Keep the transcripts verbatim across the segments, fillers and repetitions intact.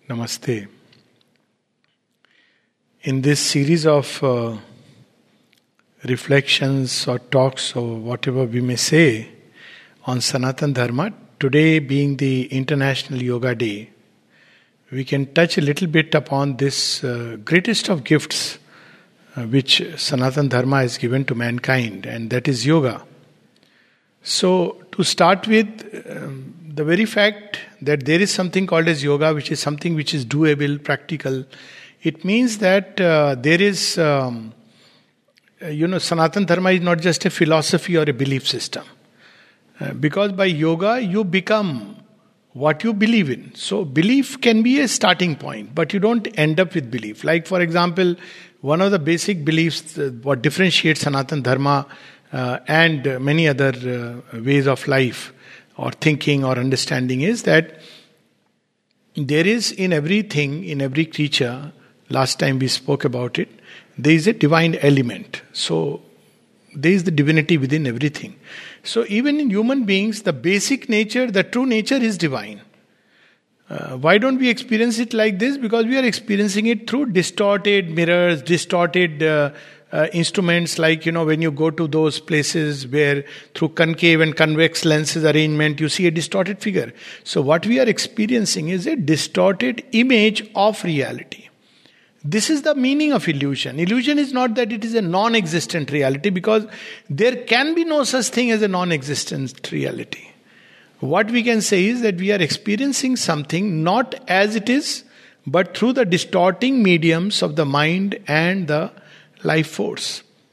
Namaste. In this series of uh, reflections or talks or whatever we may say on Sanatana Dharma, today being the International Yoga Day, we can touch a little bit upon this uh, greatest of gifts uh, which Sanatana Dharma has given to mankind, and that is yoga. So, to start with, um, the very fact that there is something called as yoga, which is something which is doable, practical, it means that uh, there is, um, you know, Sanatana Dharma is not just a philosophy or a belief system. Uh, because by yoga, you become what you believe in. So, belief can be a starting point, but you don't end up with belief. Like, for example, one of the basic beliefs, uh, what differentiates Sanatana Dharma uh, and uh, many other uh, ways of life, or thinking or understanding, is that there is in everything, in every creature, last time we spoke about it, there is a divine element. So, there is the divinity within everything. So, even in human beings, the basic nature, the true nature is divine. Uh, why don't we experience it like this? Because we are experiencing it through distorted mirrors, distorted uh, Uh, instruments, like, you know, when you go to those places where through concave and convex lenses arrangement you see a distorted figure. So what we are experiencing is a distorted image of reality. This is the meaning of illusion. Illusion is not that it is a non-existent reality, because there can be no such thing as a non-existent reality. What we can say is that we are experiencing something not as it is, but through the distorting mediums of the mind and the life force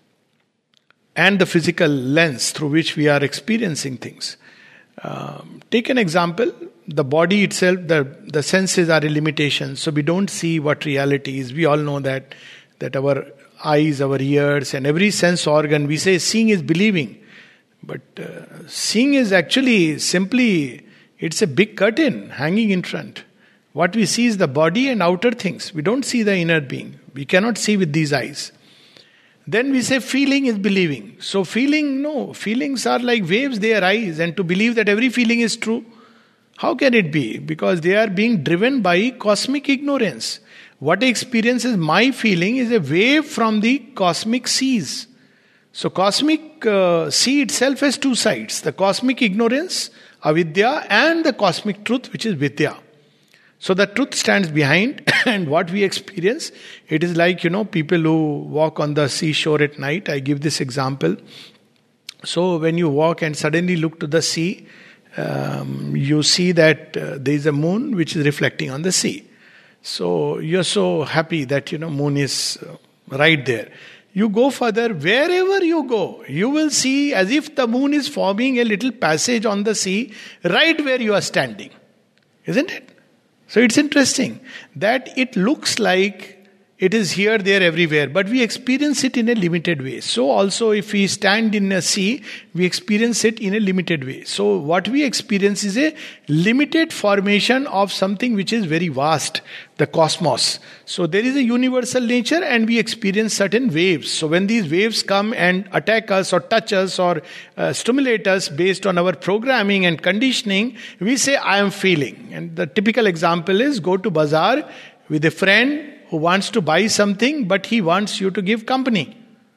and the physical lens through which we are experiencing things. Um, take an example. The body itself, the, the senses are a limitation, so we don't see what reality is. We all know that that our eyes, our ears, and every sense organ, we say seeing is believing, but uh, seeing is actually simply, it's a big curtain hanging in front. What we see is the body and outer things. We don't see the inner being. We cannot see with these eyes. Then we say feeling is believing. So feeling, no, feelings are like waves, they arise, and to believe that every feeling is true, how can it be? Because they are being driven by cosmic ignorance. What I experience as my feeling is a wave from the cosmic seas. So cosmic uh, sea itself has two sides. The cosmic ignorance, avidya, and the cosmic truth, which is vidya. So the truth stands behind, and what we experience, it is like, you know, people who walk on the seashore at night. I give this example. So when you walk and suddenly look to the sea, um, you see that uh, there is a moon which is reflecting on the sea. So you're so happy that, you know, moon is uh, right there. You go further, wherever you go, you will see as if the moon is forming a little passage on the sea right where you are standing. Isn't it? So it's interesting that it looks like it is here, there, everywhere, but we experience it in a limited way. So also if we stand in a sea, we experience it in a limited way. So what we experience is a limited formation of something which is very vast, the cosmos. So there is a universal nature, and we experience certain waves. So when these waves come and attack us or touch us or uh, stimulate us based on our programming and conditioning, we say, I am feeling. And the typical example is go to bazaar with a friend who wants to buy something, but he wants you to give company.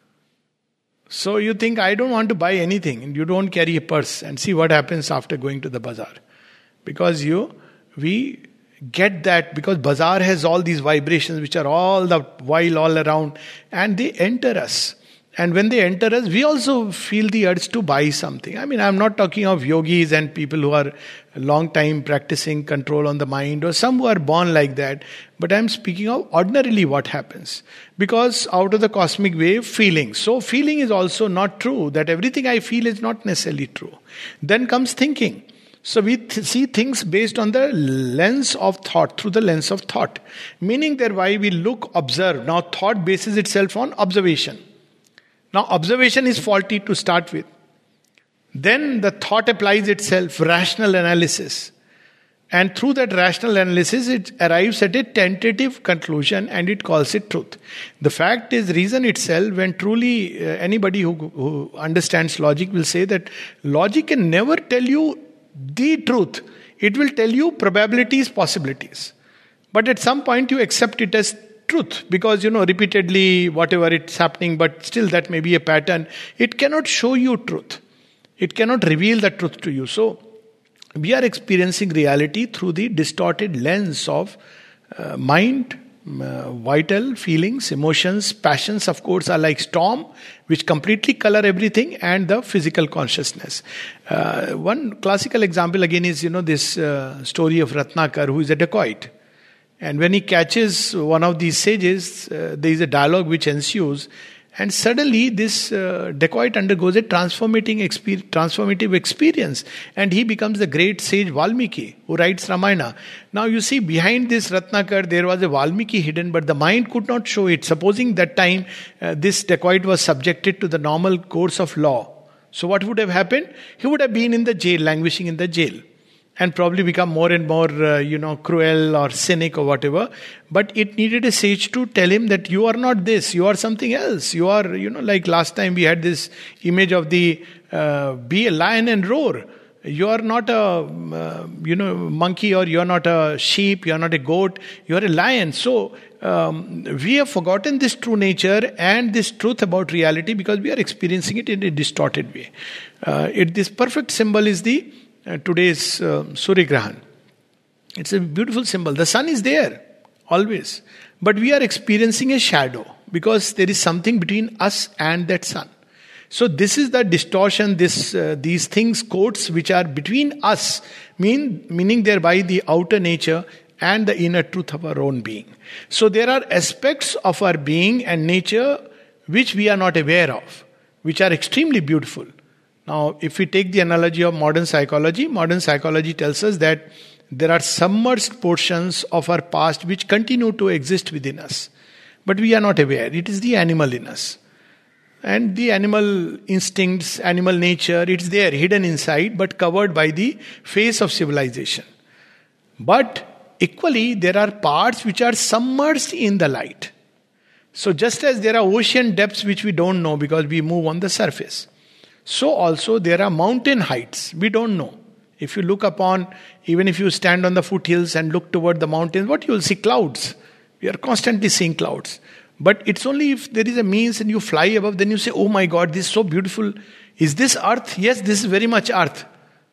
So you think, I don't want to buy anything, and you don't carry a purse, and see what happens after going to the bazaar. Because you, we get that, because bazaar has all these vibrations which are all the while all around, and they enter us. And when they enter us, we also feel the urge to buy something. I mean, I'm not talking of yogis and people who are long time practicing control on the mind, or some who are born like that. But I'm speaking of ordinarily what happens. Because out of the cosmic wave, feeling. So feeling is also not true. That everything I feel is not necessarily true. Then comes thinking. So we th- see things based on the lens of thought, through the lens of thought. Meaning that why we look, observe. Now thought bases itself on observation. Now observation is faulty to start with. Then the thought applies itself, rational analysis. And through that rational analysis, it arrives at a tentative conclusion, and it calls it truth. The fact is, reason itself, when truly uh, anybody who, who understands logic will say that logic can never tell you the truth. It will tell you probabilities, possibilities. But at some point you accept it as truth, because you know repeatedly whatever it's happening, but still that may be a pattern. It cannot show you truth. It cannot reveal the truth to you. So we are experiencing reality through the distorted lens of uh, mind, uh, vital feelings, emotions, passions, of course, are like storm which completely color everything, and the physical consciousness. Uh, one classical example again is, you know, this uh, story of Ratnakar, who is a dacoit. And when he catches one of these sages, uh, there is a dialogue which ensues. And suddenly this uh, dacoit undergoes a transformating exper- transformative experience. And he becomes the great sage Valmiki, who writes Ramayana. Now you see, behind this Ratnakar, there was a Valmiki hidden, but the mind could not show it. Supposing that time uh, this dacoit was subjected to the normal course of law. So what would have happened? He would have been in the jail, languishing in the jail. And probably become more and more, uh, you know, cruel or cynic or whatever. But it needed a sage to tell him that you are not this, you are something else. You are, you know, like last time we had this image of the, uh, be a lion and roar. You are not a, uh, you know, monkey, or you are not a sheep, you are not a goat, you are a lion. So, um, we have forgotten this true nature and this truth about reality because we are experiencing it in a distorted way. Uh, it, this perfect symbol is the Uh, today's uh, Surya Grahan. It's a beautiful symbol. The sun is there, always. But we are experiencing a shadow because there is something between us and that sun. So this is the distortion, this uh, these things, codes which are between us, mean meaning thereby the outer nature and the inner truth of our own being. So there are aspects of our being and nature which we are not aware of, which are extremely beautiful. Now, if we take the analogy of modern psychology, modern psychology tells us that there are submerged portions of our past which continue to exist within us. But we are not aware. It is the animal in us. And the animal instincts, animal nature, it's there, hidden inside, but covered by the face of civilization. But equally, there are parts which are submerged in the light. So just as there are ocean depths which we don't know because we move on the surface, so also there are mountain heights we don't know. If you look upon, even if you stand on the foothills and look toward the mountains, what you will see? Clouds. We are constantly seeing clouds. But it's only if there is a means and you fly above, then you say, oh my God, this is so beautiful. Is this earth? Yes, this is very much earth.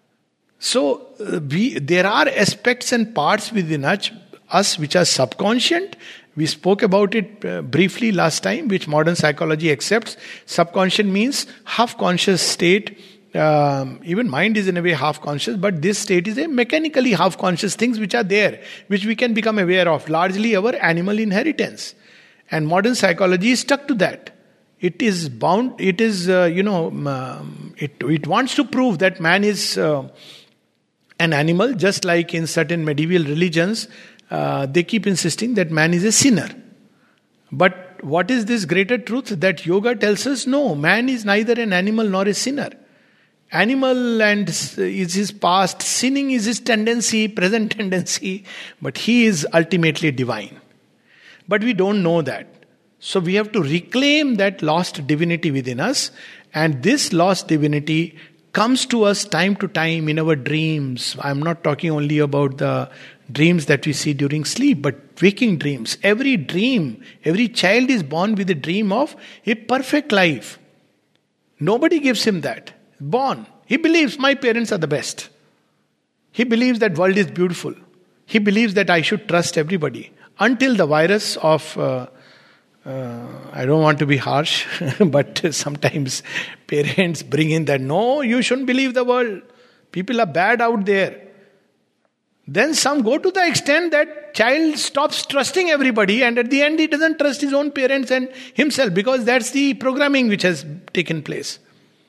So uh, we, there are aspects and parts within us, us which are subconscient. We spoke about it uh, briefly last time, which modern psychology accepts. Subconscious means half-conscious state. Um, even mind is in a way half-conscious, but this state is a mechanically half-conscious things which are there, which we can become aware of, largely our animal inheritance. And modern psychology is stuck to that. It is bound, it is, uh, you know, um, it, it wants to prove that man is uh, an animal, just like in certain medieval religions. Uh, they keep insisting that man is a sinner. But what is this greater truth? That yoga tells us, no, man is neither an animal nor a sinner. Animal and is his past, sinning is his tendency, present tendency, but he is ultimately divine. But we don't know that. So we have to reclaim that lost divinity within us, and this lost divinity comes to us time to time in our dreams. I'm not talking only about the dreams that we see during sleep, but waking dreams. Every dream, every child is born with a dream of a perfect life. Nobody gives him that. Born. He believes my parents are the best. He believes that world is beautiful. He believes that I should trust everybody. Until the virus of, uh, uh, I don't want to be harsh, but sometimes parents bring in that, no, you shouldn't believe the world. People are bad out there. Then some go to the extent that child stops trusting everybody, and at the end he doesn't trust his own parents and himself, because that's the programming which has taken place.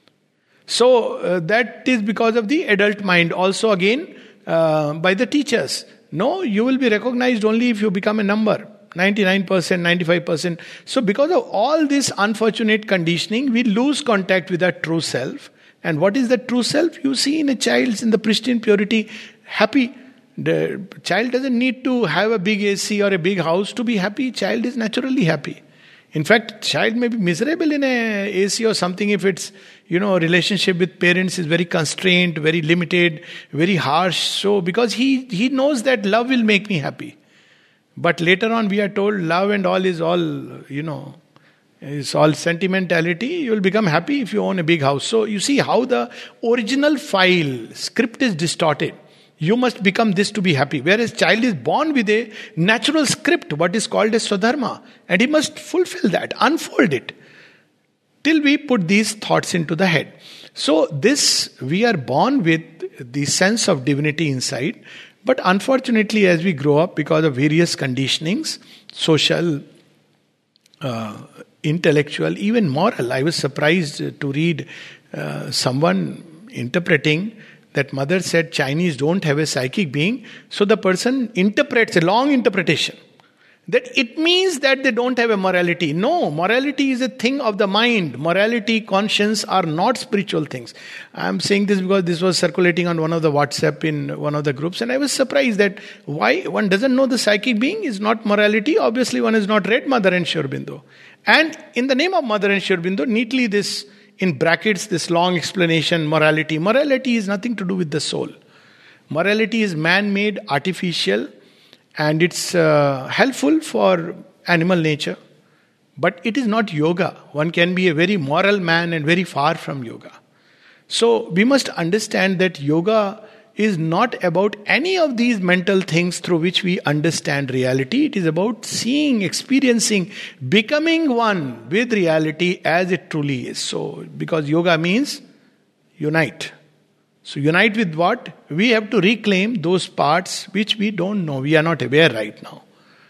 So uh, that is because of the adult mind. Also again uh, by the teachers. No, you will be recognized only if you become a number. ninety-nine percent, ninety-five percent. So because of all this unfortunate conditioning, we lose contact with our true self. And what is the true self? You see in a child, in the pristine purity, happy. The child doesn't need to have a big A C or a big house to be happy. Child is naturally happy. In fact, child may be miserable in a A C or something if its, you know, relationship with parents is very constrained, very limited, very harsh. So because he, he knows that love will make me happy. But later on we are told love and all is all, you know, it's all sentimentality. You will become happy if you own a big house. So you see how the original file, script is distorted. You must become this to be happy. Whereas child is born with a natural script, what is called as Swadharma. And he must fulfill that, unfold it. Till we put these thoughts into the head. So this, we are born with the sense of divinity inside. But unfortunately, as we grow up, because of various conditionings, social, uh, intellectual, even moral. I was surprised to read uh, someone interpreting that mother said Chinese don't have a psychic being. So the person interprets a long interpretation. That it means that they don't have a morality. No, morality is a thing of the mind. Morality, conscience are not spiritual things. I am saying this because this was circulating on one of the WhatsApp in one of the groups, and I was surprised that why one doesn't know the psychic being is not morality. Obviously one has not read Mother and Sri Aurobindo. And in the name of Mother and Sri Aurobindo, neatly this, in brackets, this long explanation, morality. Morality is nothing to do with the soul. Morality is man-made, artificial, and it's uh, helpful for animal nature. But it is not yoga. One can be a very moral man and very far from yoga. So we must understand that yoga is not about any of these mental things through which we understand reality. It is about seeing, experiencing, becoming one with reality as it truly is. So, because yoga means unite. So unite with what? We have to reclaim those parts which we don't know. We are not aware right now.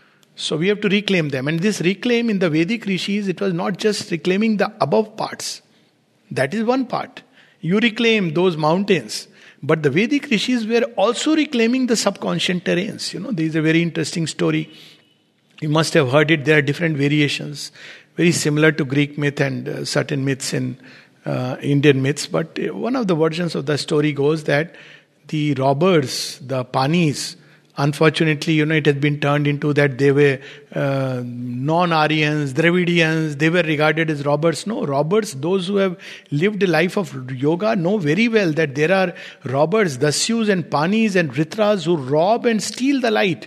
So we have to reclaim them. And this reclaim in the Vedic rishis, it was not just reclaiming the above parts. That is one part. You reclaim those mountains. But the Vedic rishis were also reclaiming the subconscious terrains. You know, there is a very interesting story. You must have heard it. There are different variations. Very similar to Greek myth and uh, certain myths in uh, Indian myths. But uh, one of the versions of the story goes that the robbers, the panis, unfortunately, you know, it has been turned into that they were uh, non-Aryans, Dravidians, they were regarded as robbers. No, robbers, those who have lived a life of yoga know very well that there are robbers, Dasyus and Panis and Ritras who rob and steal the light.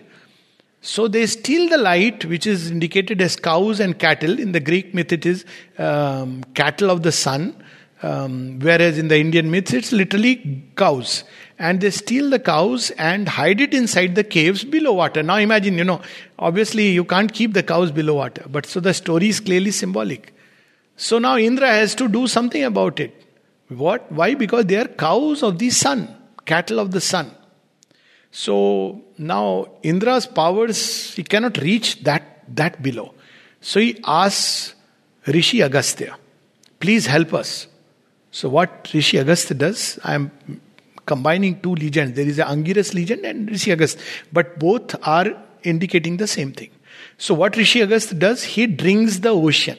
So they steal the light, which is indicated as cows and cattle. In the Greek myth it is um, cattle of the sun. Um, whereas in the Indian myths it's literally cows. And they steal the cows and hide it inside the caves below water. Now imagine, you know, obviously you can't keep the cows below water. But so the story is clearly symbolic. So now Indra has to do something about it. What? Why? Because they are cows of the sun, cattle of the sun. So now Indra's powers, he cannot reach that, that below. So he asks Rishi Agastya, please help us. So what Rishi Agastya does, I am combining two legends. There is an Angiras legend and Rishi Agastya. But both are indicating the same thing. So what Rishi Agastya does, he drinks the ocean.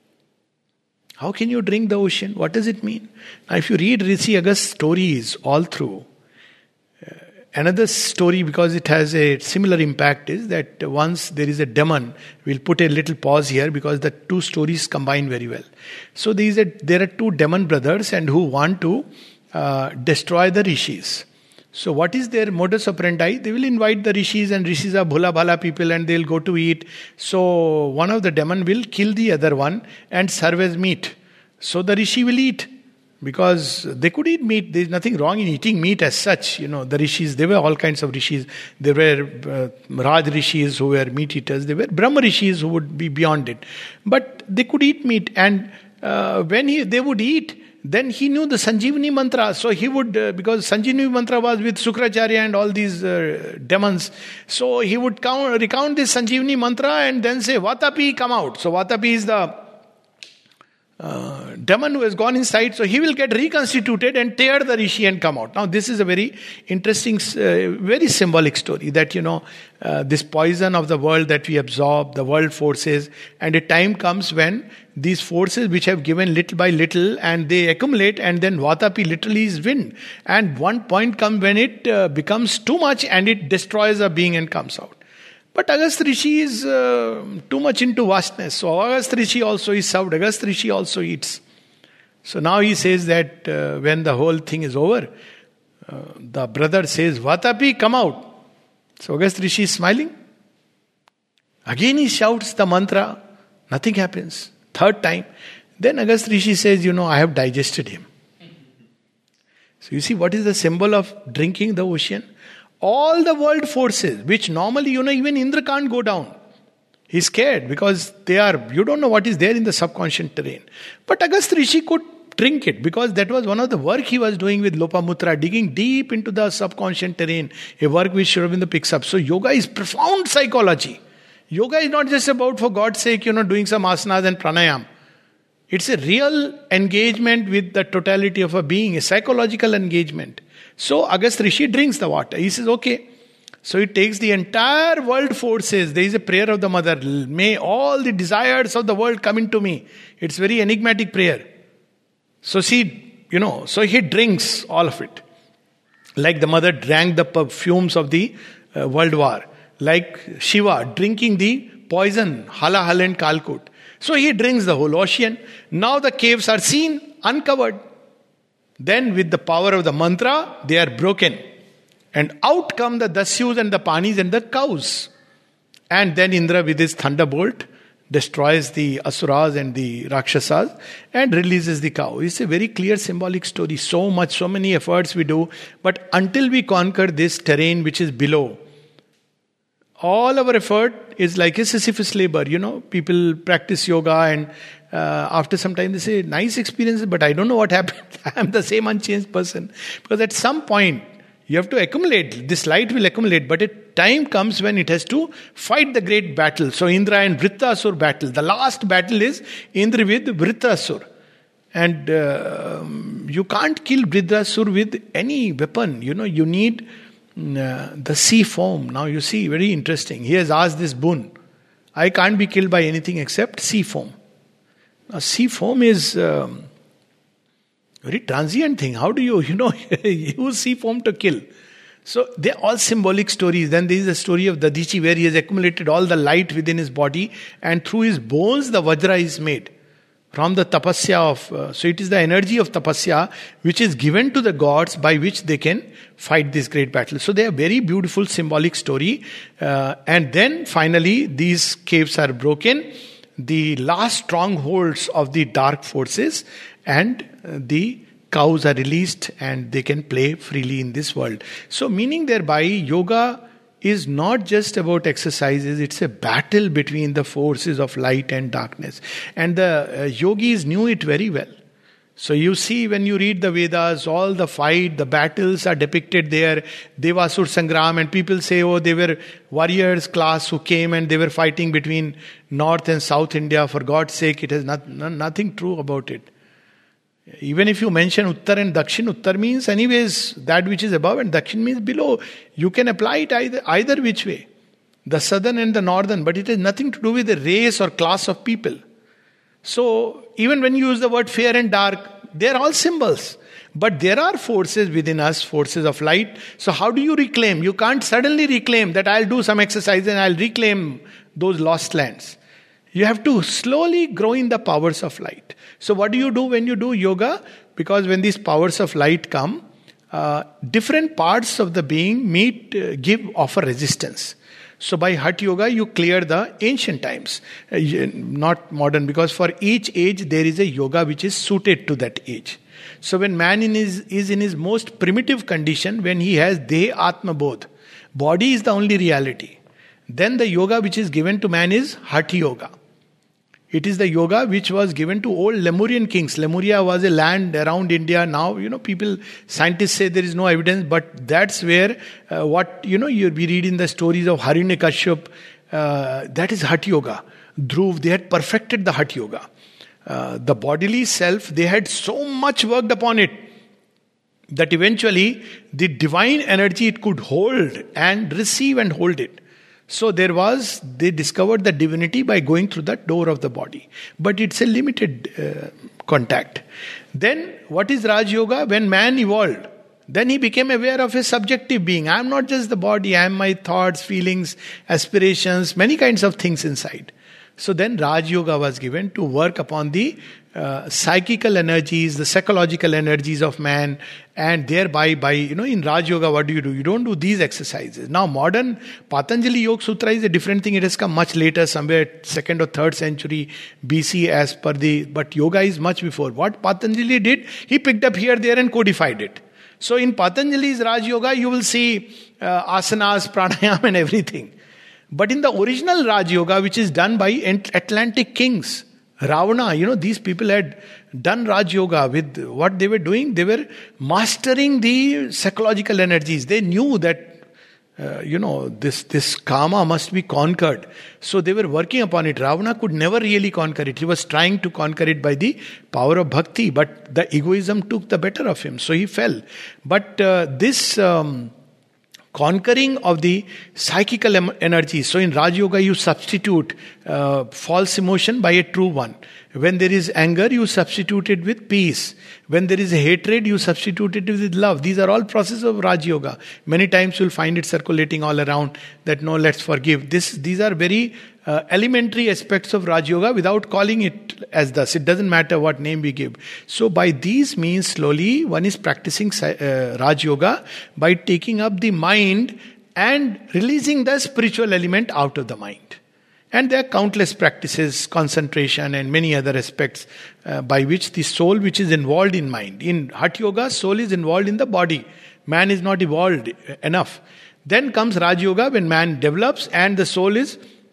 How can you drink the ocean? What does it mean? Now if you read Rishi Agastya's stories all through, uh, another story, because it has a similar impact, is that once there is a demon, we'll put a little pause here because the two stories combine very well. So there, is a, there are two demon brothers and who want to Uh, destroy the rishis. So what is their modus operandi? They will invite the rishis, and rishis are bhola bhala people and they'll go to eat. So one of the demon will kill the other one and serve as meat. So the rishi will eat because they could eat meat. There is nothing wrong in eating meat as such. You know, the rishis, there were all kinds of rishis. There were uh, Raj rishis who were meat eaters. There were Brahma rishis who would be beyond it. But they could eat meat, and uh, when he, they would eat, then he knew the Sanjeevani mantra. So he would, uh, because Sanjeevani mantra was with Sukracharya and all these uh, demons. So he would count, recount this Sanjeevani mantra and then say, Vatapi, come out. So Vatapi is the uh, demon who has gone inside. So he will get reconstituted and tear the rishi and come out. Now this is a very interesting, uh, very symbolic story that, you know, uh, this poison of the world that we absorb, the world forces, and a time comes when these forces which have given little by little and they accumulate, and then Vatapi literally is wind. And one point comes when it uh, becomes too much and it destroys a being and comes out. But Agastya Rishi is uh, too much into vastness. So Agastya Rishi also is served. Agastya Rishi also eats. So now he says that uh, when the whole thing is over, uh, the brother says, Vatapi, come out. So Agastya Rishi is smiling. Again he shouts the mantra, nothing happens. Third time, then Agastya Rishi says, you know, I have digested him. So you see what is the symbol of drinking the ocean? All the world forces, which normally, you know, even Indra can't go down. He's scared because they are, you don't know what is there in the subconscious terrain. But Agastya Rishi could drink it because that was one of the work he was doing with Lopamutra, digging deep into the subconscious terrain, a work which Sri Aurobindo picks up. So yoga is profound psychology. Yoga is not just about, for God's sake, you know, doing some asanas and pranayam. It's a real engagement with the totality of a being, a psychological engagement. So Agastya Rishi drinks the water. He says, okay. So it takes the entire world forces. There is a prayer of the mother. May all the desires of the world come into me. It's very enigmatic prayer. So see, you know, so he drinks all of it. Like the mother drank the perfumes of the uh, world war. Like Shiva drinking the poison, Halahal and Kalkut. So he drinks the whole ocean. Now the caves are seen, uncovered. Then with the power of the mantra, they are broken. And out come the Dasyus and the Panis and the cows. And then Indra with his thunderbolt destroys the Asuras and the Rakshasas and releases the cow. It's a very clear symbolic story. So much, so many efforts we do. But until we conquer this terrain which is below, all our effort is like a Sisyphus labor. You know, people practice yoga and uh, after some time they say, nice experiences, but I don't know what happened. I am the same unchanged person. Because at some point, you have to accumulate. This light will accumulate, but a time comes when it has to fight the great battle. So Indra and Vritrasur battle. The last battle is Indra with Vritrasur. And uh, you can't kill Vritrasur with any weapon. You know, you need uh, the sea foam. Now you see, very interesting. He has asked this boon. I can't be killed by anything except sea foam. Now sea foam is... Um, very transient thing. How do you, you know, use sea foam to kill? So they're all symbolic stories. Then there is a story of Dadichi where he has accumulated all the light within his body and through his bones the Vajra is made. From the tapasya of, uh, so it is the energy of tapasya which is given to the gods by which they can fight this great battle. So they are very beautiful symbolic story. Uh, and then finally these caves are broken. The last strongholds of the dark forces and the cows are released and they can play freely in this world. So meaning thereby, yoga is not just about exercises, it's a battle between the forces of light and darkness. And the uh, yogis knew it very well. So you see when you read the Vedas, all the fight, the battles are depicted there. Devasur Sangram, and people say, oh, they were warriors class who came and they were fighting between North and South India. For God's sake, it has not, nothing true about it. Even if you mention Uttar and Dakshin, Uttar means anyways that which is above and Dakshin means below. You can apply it either, either which way. The southern and the northern, but it has nothing to do with the race or class of people. So even when you use the word fair and dark, they are all symbols. But there are forces within us, forces of light. So how do you reclaim? You can't suddenly reclaim that I'll do some exercise and I'll reclaim those lost lands. You have to slowly grow in the powers of light. So what do you do when you do yoga? Because when these powers of light come, uh, different parts of the being meet, uh, give, offer resistance. So by Hatha Yoga, you clear the ancient times, uh, not modern, because for each age there is a yoga which is suited to that age. So when man in his, is in his most primitive condition, when he has Deha Atma Bodh, body is the only reality, then the yoga which is given to man is Hatha Yoga. It is the yoga which was given to old Lemurian kings. Lemuria was a land around India. Now, you know, people, scientists say there is no evidence, but that's where uh, what, you know, you, we read in the stories of Hiranyakashipu, uh, that is Hatha Yoga. Dhruv, they had perfected the Hatha Yoga. Uh, the bodily self, they had so much worked upon it that eventually the divine energy it could hold and receive and hold it. So there was, they discovered the divinity by going through the door of the body. But it's a limited uh, contact. Then what is Raj Yoga? When man evolved, then he became aware of a subjective being. I am not just the body, I am my thoughts, feelings, aspirations, many kinds of things inside. So then Raj Yoga was given to work upon the uh, psychical energies, the psychological energies of man, and thereby, by, you know, in Raj Yoga, what do you do? You don't do these exercises. Now, modern Patanjali Yoga Sutra is a different thing. It has come much later, somewhere second or third century B C, as per the, but yoga is much before. What Patanjali did, he picked up here, there, and codified it. So in Patanjali's Raj Yoga, you will see uh, asanas, pranayam, and everything. But in the original Raj Yoga, which is done by Atlantic kings, Ravana, you know, these people had done Raj Yoga with what they were doing. They were mastering the psychological energies. They knew that, uh, you know, this, this karma must be conquered. So they were working upon it. Ravana could never really conquer it. He was trying to conquer it by the power of bhakti, but the egoism took the better of him. So he fell. But uh, this... Um, conquering of the psychical em- energy. So in Raj Yoga, you substitute uh, false emotion by a true one. When there is anger, you substitute it with peace. When there is hatred, you substitute it with love. These are all processes of Raj Yoga. Many times you'll find it circulating all around that no, let's forgive. This, these are very uh, elementary aspects of Raj Yoga without calling it as thus. It doesn't matter what name we give. So by these means, slowly one is practicing uh, Raj Yoga by taking up the mind and releasing the spiritual element out of the mind. And there are countless practices, concentration and many other aspects uh, by which the soul, which is involved in mind. In Hatha Yoga, soul is involved in the body. Man is not evolved enough. Then comes Raj Yoga when man develops and the soul is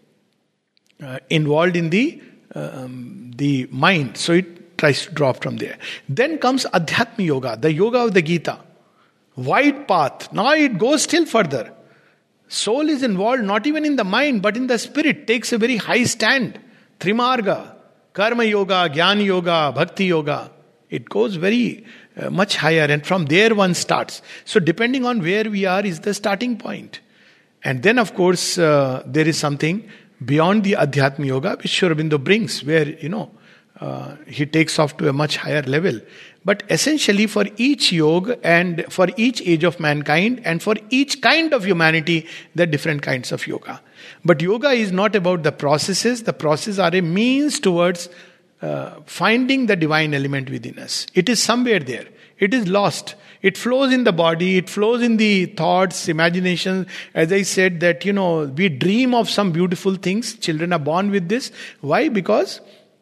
uh, involved in the, um, the mind. So it tries to drop from there. Then comes Adhyatma Yoga, the yoga of the Gita. Wide path. Now it goes still further. Soul is involved not even in the mind but in the spirit, takes a very high stand. Trimarga, Karma Yoga, Jnana Yoga, Bhakti Yoga. It goes very uh, much higher and from there one starts. So depending on where we are is the starting point. And then of course uh, there is something beyond the Adhyatma Yoga which Sri Aurobindo brings where, you know, uh, he takes off to a much higher level. But essentially for each yoga and for each age of mankind and for each kind of humanity, there are different kinds of yoga. But yoga is not about the processes. The processes are a means towards uh, finding the divine element within us. It is somewhere there. It is lost. It flows in the body. It flows in the thoughts, imagination. As I said that, you know, we dream of some beautiful things. Children are born with this. Why? Because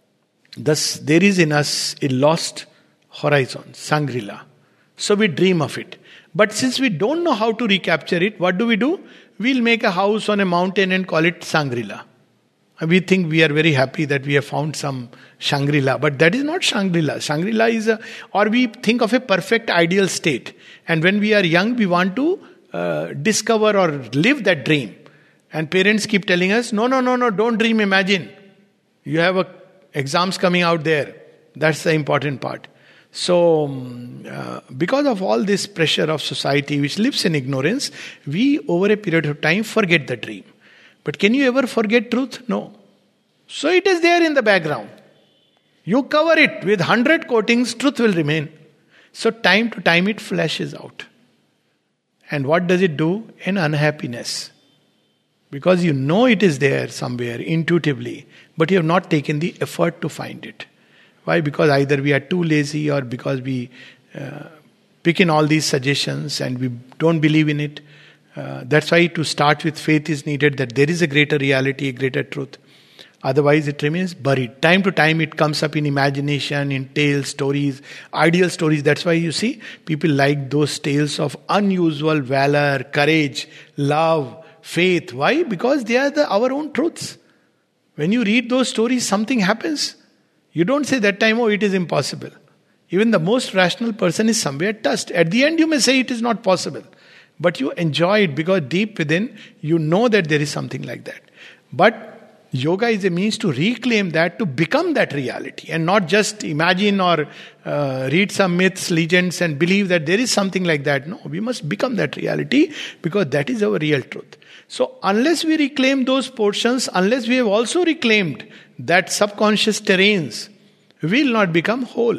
thus there is in us a lost horizon, Shangri-La. So we dream of it. But since we don't know how to recapture it, what do we do? We'll make a house on a mountain and call it Shangri-La. We think we are very happy that we have found some Shangri-La. But that is not Shangri-La. Shangri-La is a, or we think of a perfect ideal state. And when we are young, we want to uh, discover or live that dream. And parents keep telling us, no, no, no, no, don't dream, imagine. You have a, exams coming out there. That's the important part. So, uh, because of all this pressure of society which lives in ignorance, we over a period of time forget the dream. But can you ever forget truth? No. So it is there in the background. You cover it with hundred coatings, truth will remain. So time to time it flashes out. And what does it do? An unhappiness. Because you know it is there somewhere intuitively, but you have not taken the effort to find it. Why? Because either we are too lazy or because we uh, pick in all these suggestions and we don't believe in it. Uh, that's why to start with faith is needed that there is a greater reality, a greater truth. Otherwise it remains buried. Time to time it comes up in imagination, in tales, stories, ideal stories. That's why you see people like those tales of unusual valor, courage, love, faith. Why? Because they are the, our own truths. When you read those stories, something happens. You don't say that time, oh, it is impossible. Even the most rational person is somewhere touched. At the end, you may say it is not possible. But you enjoy it because deep within, you know that there is something like that. But yoga is a means to reclaim that, to become that reality. And not just imagine or uh, read some myths, legends and believe that there is something like that. No, we must become that reality because that is our real truth. So unless we reclaim those portions, unless we have also reclaimed that subconscious terrains, we will not become whole.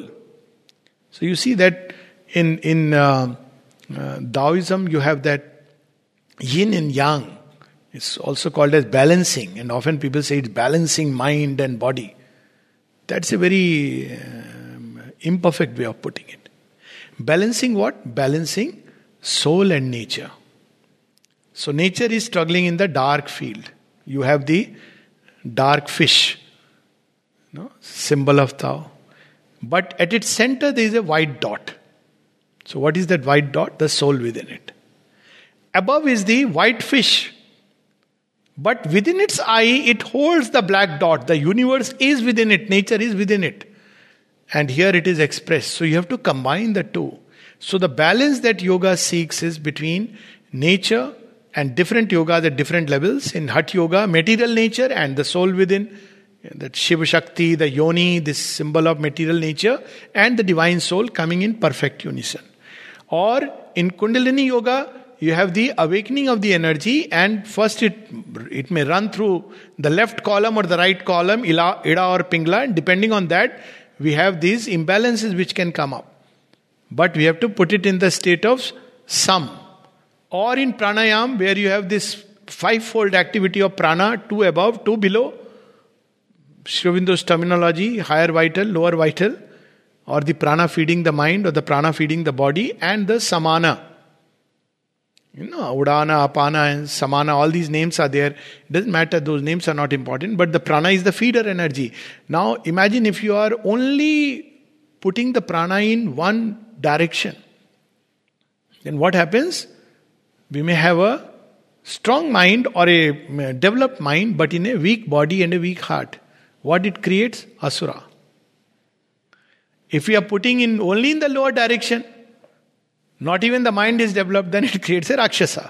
So you see that in in uh, uh, Taoism you have that yin and yang. It's also called as balancing, and often people say it's balancing mind and body. That's a very um, imperfect way of putting it. Balancing what? Balancing soul and nature. So nature is struggling in the dark field. You have the dark fish, no? Symbol of Tao. But at its center there is a white dot. So what is that white dot? The soul within it. Above is the white fish. But within its eye, it holds the black dot. The universe is within it. Nature is within it. And here it is expressed. So you have to combine the two. So the balance that yoga seeks is between nature and different yogas at different levels. In Hatha Yoga, material nature and the soul within. That Shiva Shakti, the Yoni, this symbol of material nature, and the divine soul coming in perfect unison. Or in Kundalini Yoga, you have the awakening of the energy, and first it it may run through the left column or the right column, Ila, Ida or Pingla, and depending on that, we have these imbalances which can come up. But we have to put it in the state of sum. Or in pranayam, where you have this five-fold activity of prana, two above, two below. Sri Aurobindo's terminology, higher vital, lower vital, or the prana feeding the mind, or the prana feeding the body, and the samana. You know, Udana, Apana, and Samana, all these names are there. It doesn't matter, those names are not important, but the prana is the feeder energy. Now, imagine if you are only putting the prana in one direction. Then what happens? We may have a strong mind or a developed mind, but in a weak body and a weak heart. What it creates? Asura. If we are putting in only in the lower direction, not even the mind is developed, then it creates a Rakshasa.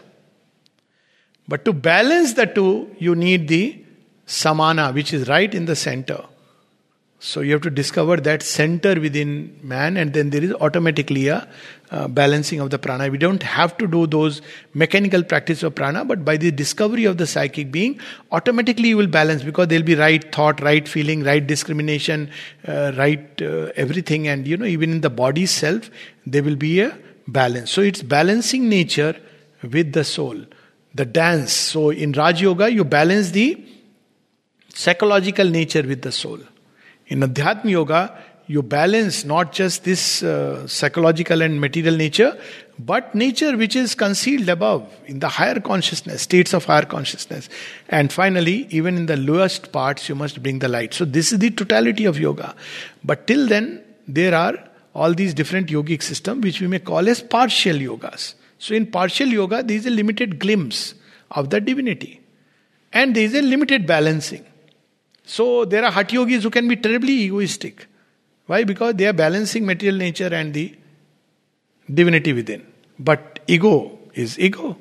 But to balance the two, you need the Samana, which is right in the center. So you have to discover that center within man, and then there is automatically a uh, balancing of the prana. We don't have to do those mechanical practice of prana, but by the discovery of the psychic being, automatically you will balance, because there will be right thought, right feeling, right discrimination, uh, right uh, everything. And you know, even in the body self, there will be a balance. So it's balancing nature with the soul. The dance. So in Raj Yoga, you balance the psychological nature with the soul. In Adhyatma Yoga, you balance not just this uh, psychological and material nature, but nature which is concealed above, in the higher consciousness, states of higher consciousness. And finally, even in the lowest parts, you must bring the light. So this is the totality of yoga. But till then, there are all these different yogic systems which we may call as partial yogas. So in partial yoga, there is a limited glimpse of the divinity. And there is a limited balancing. So there are Hatha Yogis who can be terribly egoistic. Why? Because they are balancing material nature and the divinity within. But ego is ego.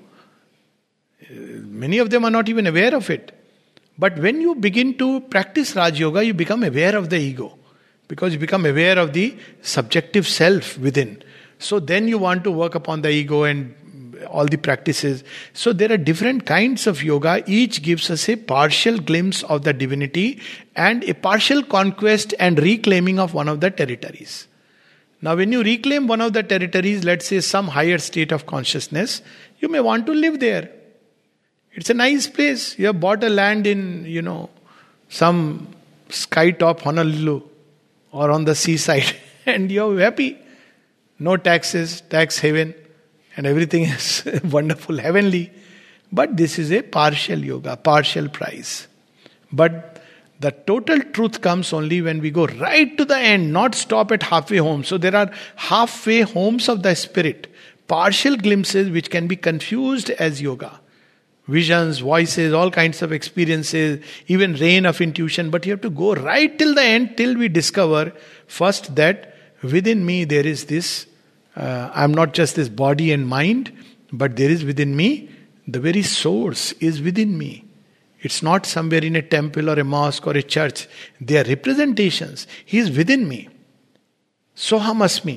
Many of them are not even aware of it. But when you begin to practice Raj Yoga, you become aware of the ego. Because you become aware of the subjective self within. So then you want to work upon the ego and all the practices. So there are different kinds of yoga. Each gives us a partial glimpse of the divinity and a partial conquest and reclaiming of one of the territories. Now when you reclaim one of the territories, let's say some higher state of consciousness, you may want to live there. It's a nice place. You have bought a land in, you know, some sky top Honolulu or on the seaside and you're happy. No taxes, tax haven. And everything is wonderful, heavenly. But this is a partial yoga, partial price. But the total truth comes only when we go right to the end, not stop at halfway home. So there are halfway homes of the spirit, partial glimpses which can be confused as yoga. Visions, voices, all kinds of experiences, even rain of intuition. But you have to go right till the end, till we discover first that within me there is this Uh, I'm not just this body and mind, but there is within me, the very source is within me. It's not somewhere in a temple or a mosque or a church. They are representations. He is within me. Soham asmi.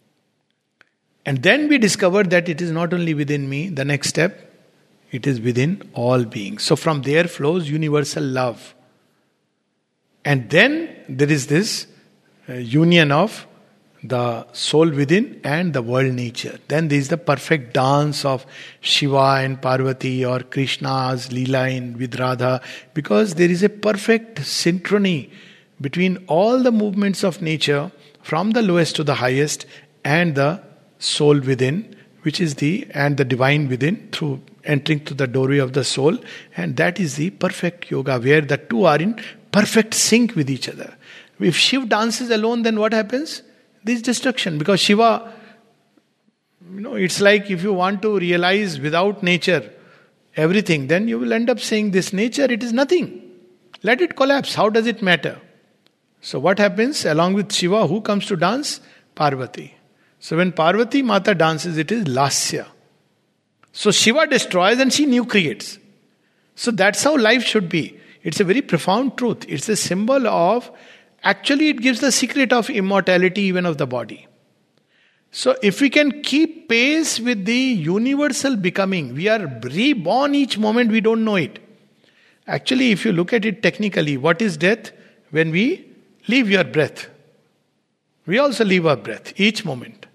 And then we discover that it is not only within me, the next step, it is within all beings. So from there flows universal love. And then there is this uh, union of the soul within and the world nature. Then there is the perfect dance of Shiva and Parvati or Krishna's Leela in with Radha, because there is a perfect synchrony between all the movements of nature from the lowest to the highest and the soul within, which is the and the divine within through entering through the doorway of the soul, and that is the perfect yoga where the two are in perfect sync with each other. If Shiva dances alone, then what happens? There is destruction, because Shiva, you know, it's like if you want to realize without nature everything, then you will end up saying this nature, it is nothing. Let it collapse. How does it matter? So what happens? Along with Shiva, who comes to dance? Parvati. So when Parvati Mata dances, it is Lasya. So Shiva destroys and she new creates. So that's how life should be. It's a very profound truth. It's a symbol of, actually it gives the secret of immortality even of the body. So if we can keep pace with the universal becoming, we are reborn each moment, we don't know it. Actually, if you look at it technically, what is death? When we leave your breath. We also leave our breath each moment.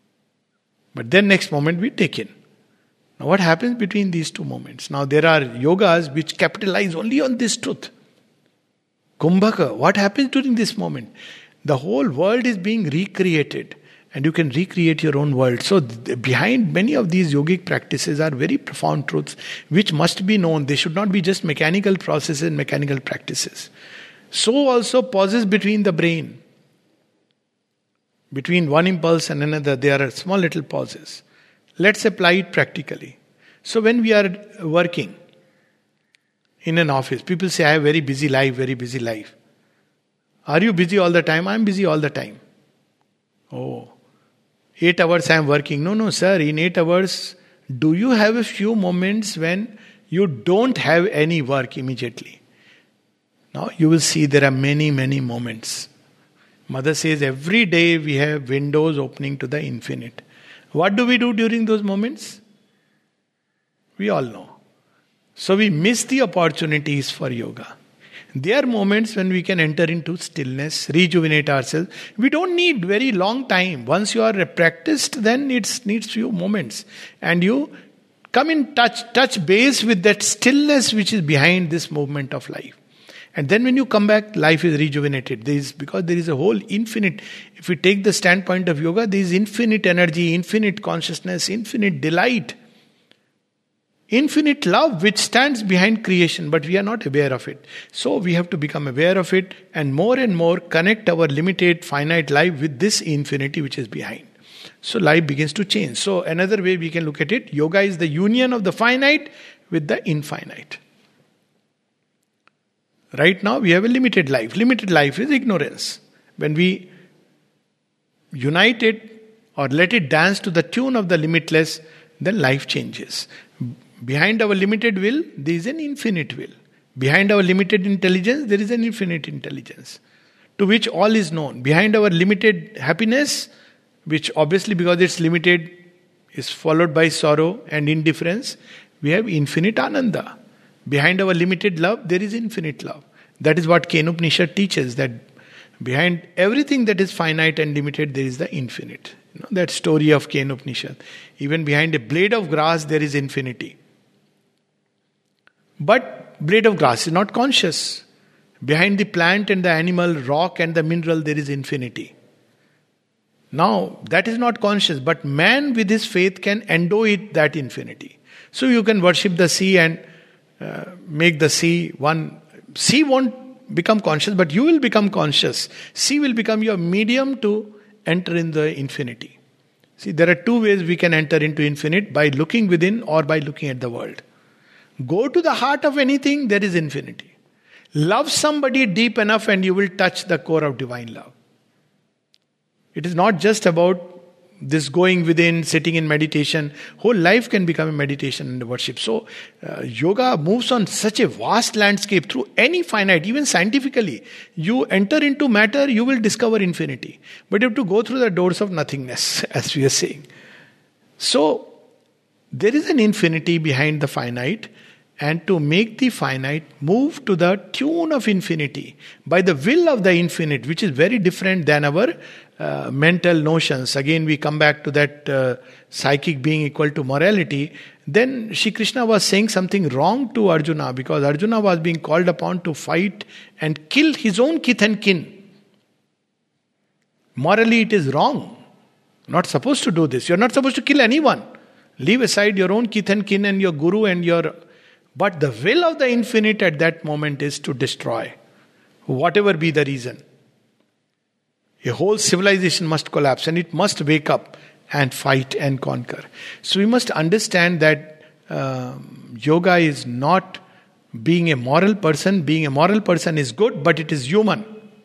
But then next moment we take in. Now what happens between these two moments? Now there are yogas which capitalize only on this truth. Kumbhaka, what happens during this moment? The whole world is being recreated, and you can recreate your own world. So th- behind many of these yogic practices are very profound truths which must be known. They should not be just mechanical processes and mechanical practices. So also pauses between the brain. Between one impulse and another, there are small little pauses. Let's apply it practically. So when we are working in an office, people say, I have very busy life, very busy life. Are you busy all the time? I am busy all the time. Oh, eight hours I am working. No, no, sir, in eight hours, do you have a few moments when you don't have any work immediately? Now you will see there are many, many moments. Mother says every day we have windows opening to the infinite. What do we do during those moments? We all know. So we miss the opportunities for yoga. There are moments when we can enter into stillness, rejuvenate ourselves. We don't need very long time. Once you are practiced, then it needs few moments. And you come in touch, touch base with that stillness which is behind this movement of life. And then when you come back, life is rejuvenated. There is, because there is a whole infinite, if we take the standpoint of yoga, there is infinite energy, infinite consciousness, infinite delight, infinite love which stands behind creation, but we are not aware of it. So we have to become aware of it and more and more connect our limited, finite life with this infinity which is behind. So life begins to change. So another way we can look at it, yoga is the union of the finite with the infinite. Right now we have a limited life. Limited life is ignorance. When we unite it or let it dance to the tune of the limitless, then life changes. Behind our limited will, there is an infinite will. Behind our limited intelligence, there is an infinite intelligence, to which all is known. Behind our limited happiness, which obviously because it's limited is followed by sorrow and indifference, we have infinite ananda. Behind our limited love, there is infinite love. That is what Kenopanishad teaches, that behind everything that is finite and limited, there is the infinite. You know, that story of Kenopanishad. Even behind a blade of grass, there is infinity. But blade of grass is not conscious. Behind the plant and the animal, rock and the mineral, there is infinity. Now, that is not conscious, but man with his faith can endow it that infinity. So you can worship the sea and uh, make the sea one. Sea won't become conscious, but you will become conscious. Sea will become your medium to enter in the infinity. See, there are two ways we can enter into infinite, by looking within or by looking at the world. Go to the heart of anything, there is infinity. Love somebody deep enough and you will touch the core of divine love. It is not just about this going within, sitting in meditation. Whole life can become a meditation and a worship. So, uh, yoga moves on such a vast landscape through any finite, even scientifically. You enter into matter, you will discover infinity. But you have to go through the doors of nothingness, as we are saying. So, there is an infinity behind the finite, and to make the finite move to the tune of infinity by the will of the infinite, which is very different than our uh, mental notions. Again, we come back to that uh, psychic being equal to morality. Then Shri Krishna was saying something wrong to Arjuna, because Arjuna was being called upon to fight and kill his own kith and kin. Morally, it is wrong. Not supposed to do this. You're not supposed to kill anyone. Leave aside your own kith and kin and your guru and your... But the will of the infinite at that moment is to destroy, whatever be the reason. A whole civilization must collapse and it must wake up and fight and conquer. So we must understand that uh, yoga is not being a moral person. Being a moral person is good, but it is human.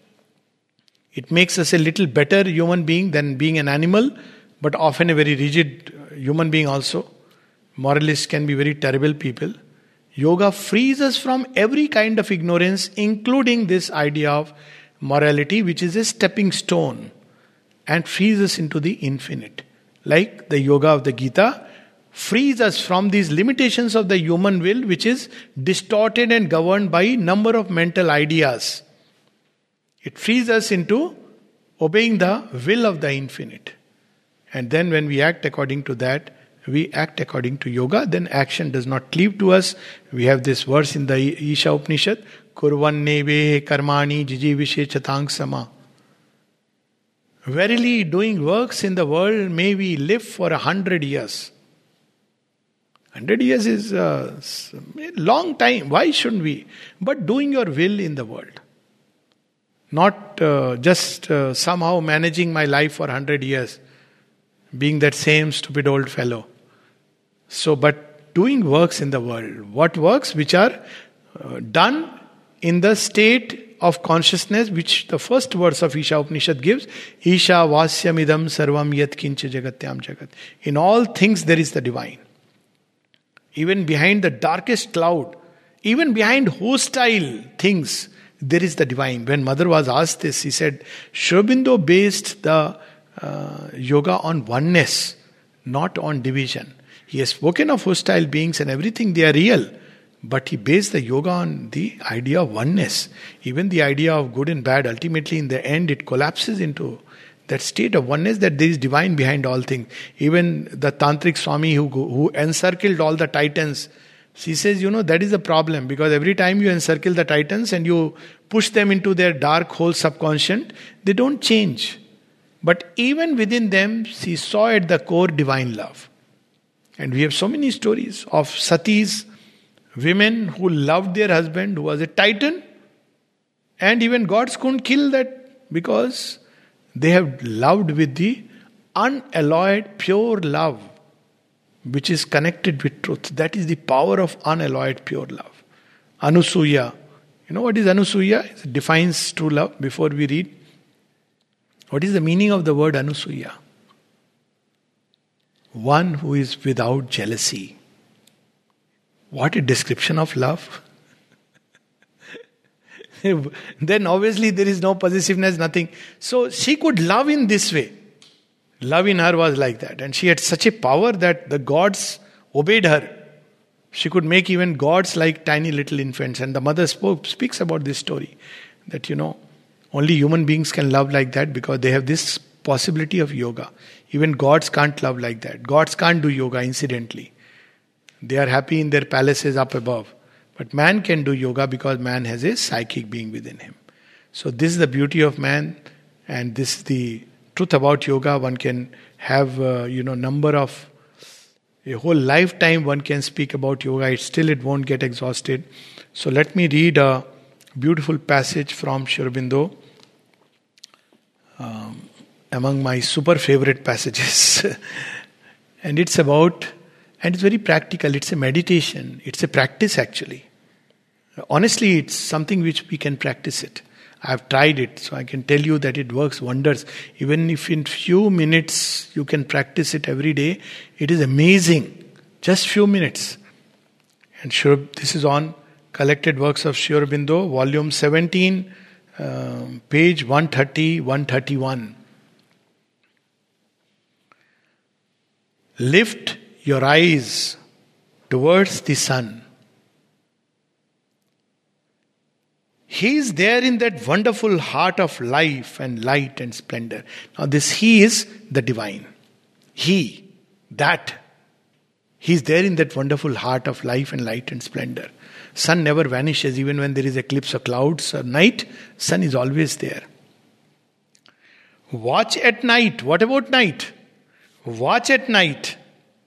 It makes us a little better human being than being an animal, but often a very rigid human being also. Moralists can be very terrible people. Yoga frees us from every kind of ignorance, including this idea of morality, which is a stepping stone, and frees us into the infinite. Like the yoga of the Gita frees us from these limitations of the human will, which is distorted and governed by number of mental ideas. It frees us into obeying the will of the infinite. And then when we act according to that, we act according to yoga, then action does not cleave to us. We have this verse in the Isha Upanishad, Kurvanneve karmani jijivishe chatang sama. Verily, doing works in the world, may we live for a hundred years. Hundred years is a long time. Why shouldn't we? But doing your will in the world. Not uh, just uh, somehow managing my life for hundred years. Being that same stupid old fellow. So, but doing works in the world. What works? Which are uh, done in the state of consciousness, which the first verse of Isha Upanishad gives. Isha vasyamidam sarvam yat kincha jagatyam jagat. In all things there is the divine. Even behind the darkest cloud, even behind hostile things, there is the divine. When Mother was asked this, he said, Sri Aurobindo based the uh, yoga on oneness, not on division. He has spoken of hostile beings and everything, they are real. But he based the yoga on the idea of oneness. Even the idea of good and bad, ultimately in the end it collapses into that state of oneness, that there is divine behind all things. Even the Tantric Swami who, who encircled all the titans, he says, you know, that is the problem. Because every time you encircle the titans and you push them into their dark hole subconscious, they don't change. But even within them, he saw at the core divine love. And we have so many stories of satis, women who loved their husband, who was a titan, and even gods couldn't kill that because they have loved with the unalloyed, pure love, which is connected with truth. That is the power of unalloyed, pure love. Anusuya. You know what is Anusuya? It defines true love before we read. What is the meaning of the word Anusuya? One who is without jealousy. What a description of love. Then obviously there is no possessiveness, nothing. So she could love in this way. Love in her was like that. And she had such a power that the gods obeyed her. She could make even gods like tiny little infants. And the mother spoke, speaks about this story. That, you know, only human beings can love like that because they have this possibility of yoga. Even gods can't love like that. Gods can't do yoga incidentally. They are happy in their palaces up above. But man can do yoga because man has a psychic being within him. So this is the beauty of man, and this is the truth about yoga. One can have, uh, you know, number of, a whole lifetime one can speak about yoga. It still it won't get exhausted. So let me read a beautiful passage from Sri Aurobindo. Um, among my super favorite passages. And it's about, and it's very practical, it's a meditation, it's a practice actually. Honestly, it's something which we can practice it. I have tried it, so I can tell you that it works wonders. Even if in few minutes you can practice it every day, it is amazing. Just few minutes. And sure, this is on Collected Works of Sri Aurobindo, volume seventeen, um, page one thirty, one thirty-one. Lift your eyes towards the sun. He is there in that wonderful heart of life and light and splendor. Now this He is the divine. He, that. He is there in that wonderful heart of life and light and splendor. Sun never vanishes, even when there is eclipse of clouds or night, sun is always there. Watch at night. What about night? Watch at night.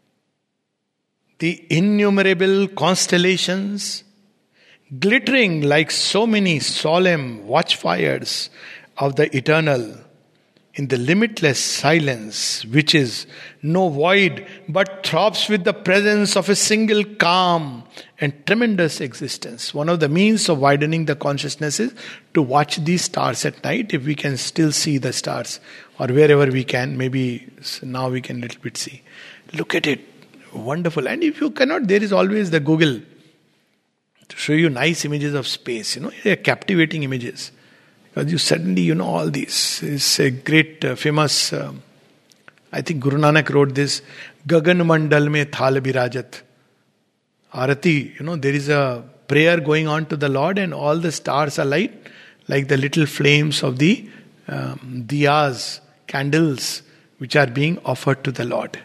The innumerable constellations glittering like so many solemn watchfires of the eternal in the limitless silence, which is no void but throbs with the presence of a single calm and tremendous existence. One of the means of widening the consciousness is to watch these stars at night, if we can still see the stars, or wherever we can. Maybe now we can a little bit see. Look at it. Wonderful. And if you cannot, there is always the Google to show you nice images of space. You know, they are captivating images. Because you suddenly, you know, all these. It's a great, uh, famous, uh, I think Guru Nanak wrote this, Gagan Mandal mein thal birajat. Arati, you know, there is a prayer going on to the Lord and all the stars are light, like the little flames of the um, diyas, candles, which are being offered to the Lord.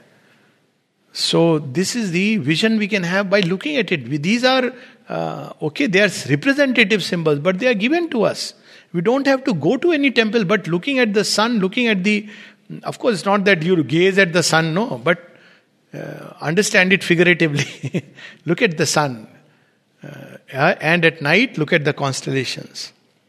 So this is the vision we can have by looking at it. These are, uh, okay, they are representative symbols, but they are given to us. We don't have to go to any temple, but looking at the sun, looking at the... Of course, it's not that you gaze at the sun, no, but uh, understand it figuratively. Look at the sun. Uh, and at night, look at the constellations.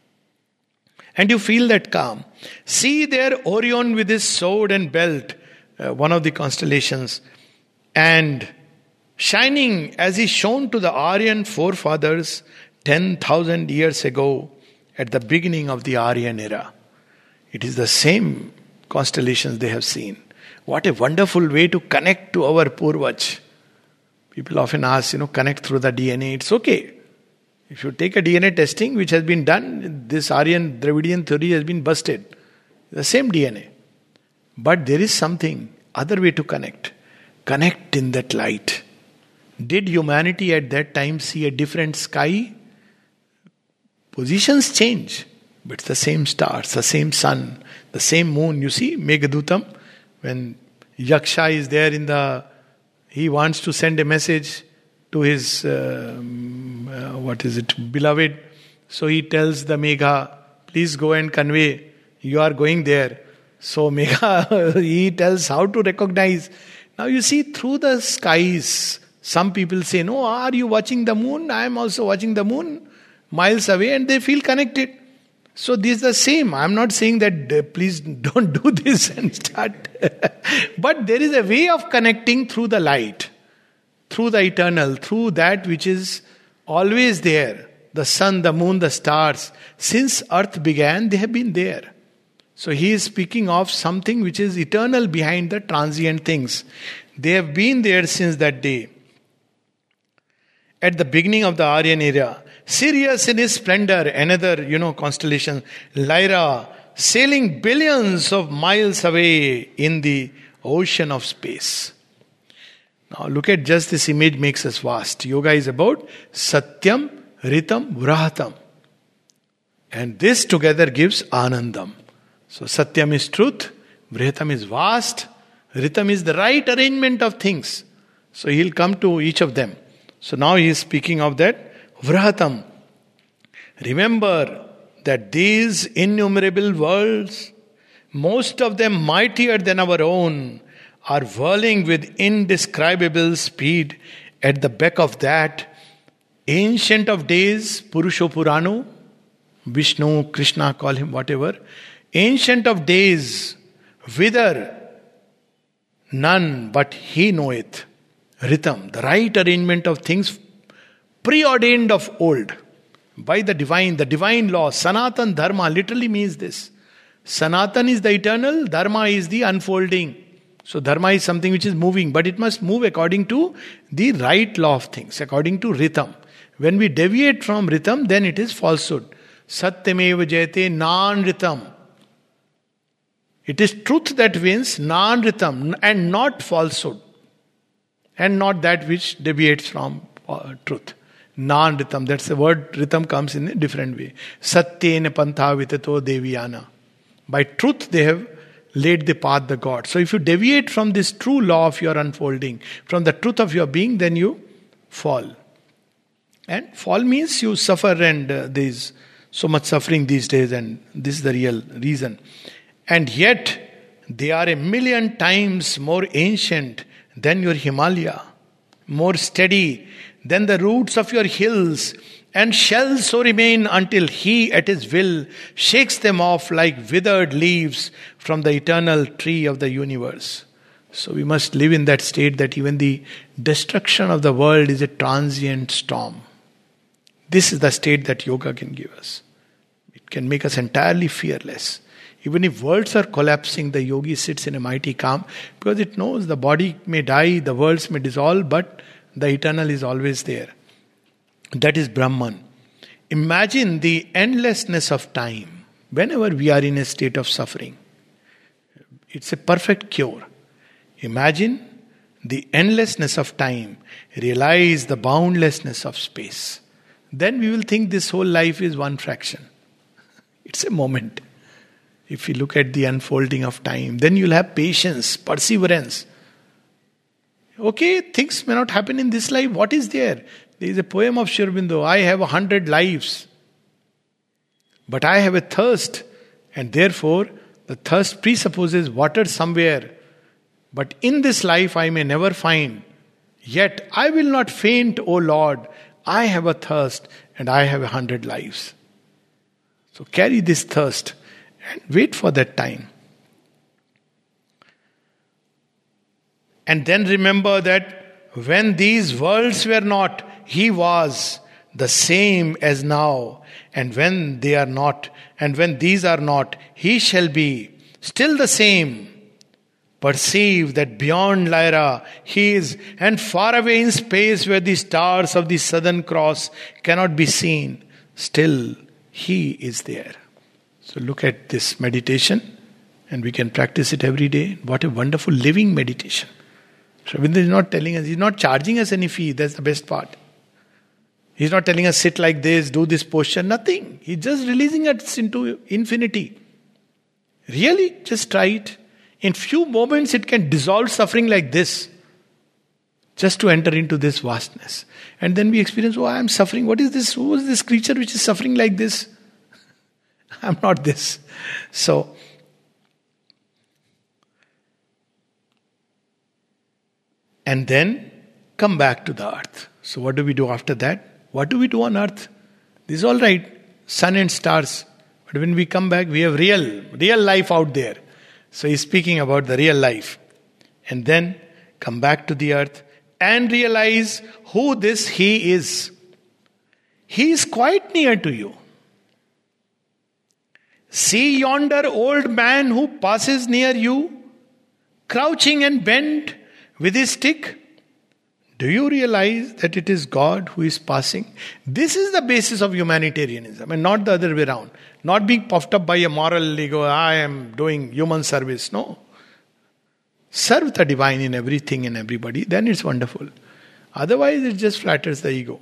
And you feel that calm. See there Orion with his sword and belt, uh, one of the constellations, and shining as he shone to the Aryan forefathers ten thousand years ago, at the beginning of the Aryan era. It is the same constellations they have seen. What a wonderful way to connect to our Purvaj. People often ask, you know, connect through the D N A. It's okay. If you take a D N A testing, which has been done, this Aryan Dravidian theory has been busted. The same D N A. But there is something, other way to connect. Connect in that light. Did humanity at that time see a different sky? Positions change, but it's the same stars, the same sun, the same moon. You see, Meghadutam, when Yaksha is there in the, he wants to send a message to his, uh, uh, what is it, beloved. So he tells the Megha, please go and convey, you are going there. So Megha, he tells how to recognize. Now you see, through the skies, some people say, no, are you watching the moon? I am also watching the moon. Miles away, and they feel connected. So this is the same. I am not saying that uh, please don't do this and start. But there is a way of connecting through the light, through the eternal, through that which is always there. The sun, the moon, the stars. Since earth began, they have been there. So he is speaking of something which is eternal behind the transient things. They have been there since that day. At the beginning of the Aryan era, Sirius in his splendor, another, you know, constellation, Lyra, sailing billions of miles away in the ocean of space. Now look at just this image makes us vast. Yoga is about Satyam, Ritam, Vrahatam. And this together gives Anandam. So Satyam is truth, Vrahatam is vast, Ritam is the right arrangement of things. So he'll come to each of them. So now he is speaking of that Vrahatam. Remember that these innumerable worlds, most of them mightier than our own, are whirling with indescribable speed at the beck of that ancient of days, Purusho Purano, Vishnu, Krishna, call him whatever, ancient of days, whither none but he knoweth. Ritam, the right arrangement of things preordained of old by the divine, the divine law. Sanatan Dharma literally means this. Sanatan is the eternal, Dharma is the unfolding. So Dharma is something which is moving, but it must move according to the right law of things, according to Ritam. When we deviate from Ritam, then it is falsehood. Satyameva jayate nan Ritam. It is truth that wins, nan Ritam, and not falsehood. And not that which deviates from uh, truth. Nan ritam. That's the word ritam comes in a different way. Satyena pantha vitato deviyana. By truth they have laid the path the God. So if you deviate from this true law of your unfolding, from the truth of your being, then you fall. And fall means you suffer, and uh, there is so much suffering these days, and this is the real reason. And yet they are a million times more ancient than your Himalaya, more steady than the roots of your hills, and shall so remain until He at His will shakes them off like withered leaves from the eternal tree of the universe. So we must live in that state that even the destruction of the world is a transient storm. This is the state that yoga can give us. It can make us entirely fearless. Even if worlds are collapsing, the yogi sits in a mighty calm because it knows the body may die, the worlds may dissolve, but the eternal is always there. That is Brahman. Imagine the endlessness of time whenever we are in a state of suffering. It's a perfect cure. Imagine the endlessness of time. Realize the boundlessness of space. Then we will think this whole life is one fraction. It's a moment. If you look at the unfolding of time, then you'll have patience, perseverance. Okay, things may not happen in this life. What is there? There is a poem of Sri Aurobindo. I have a hundred lives, but I have a thirst, and therefore the thirst presupposes water somewhere. But in this life I may never find. Yet I will not faint, O Lord. I have a thirst, and I have a hundred lives. So carry this thirst and wait for that time. And then remember that when these worlds were not, He was the same as now. And when they are not, and when these are not, He shall be still the same. Perceive that beyond Lyra He is, and far away in space where the stars of the Southern Cross cannot be seen, still He is there. So look at this meditation, and we can practice it every day. What a wonderful living meditation. Sri Aurobindo is not telling us, He's not charging us any fee. That's the best part. He's not telling us sit like this, do this posture, nothing. He's just releasing us into infinity. Really, just try it. In few moments it can dissolve suffering like this. Just to enter into this vastness. And then we experience, oh, I am suffering. What is this? Who is this creature which is suffering like this? I'm not this. So, and then come back to the earth. So what do we do after that? What do we do on earth? This is all right, sun and stars. But when we come back, we have real, real life out there. So he's speaking about the real life. And then come back to the earth and realize who this He is. He is quite near to you. See yonder old man who passes near you, crouching and bent with his stick. Do you realize that it is God who is passing? This is the basis of humanitarianism, and not the other way around. Not being puffed up by a moral ego, I am doing human service. No. Serve the divine in everything and everybody, then it's wonderful. Otherwise, it just flatters the ego.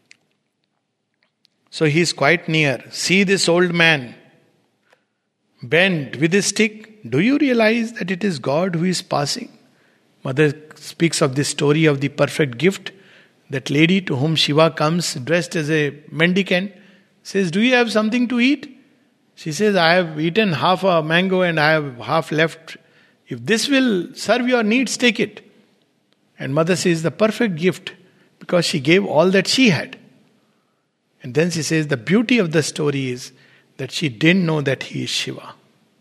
So he is quite near. See this old man, bent with his stick. Do you realize that it is God who is passing? Mother speaks of this story of the perfect gift. That lady to whom Shiva comes dressed as a mendicant says, do you have something to eat? She says, I have eaten half a mango and I have half left. If this will serve your needs, take it. And mother says, the perfect gift, because she gave all that she had. And then she says, the beauty of the story is that she didn't know that he is Shiva.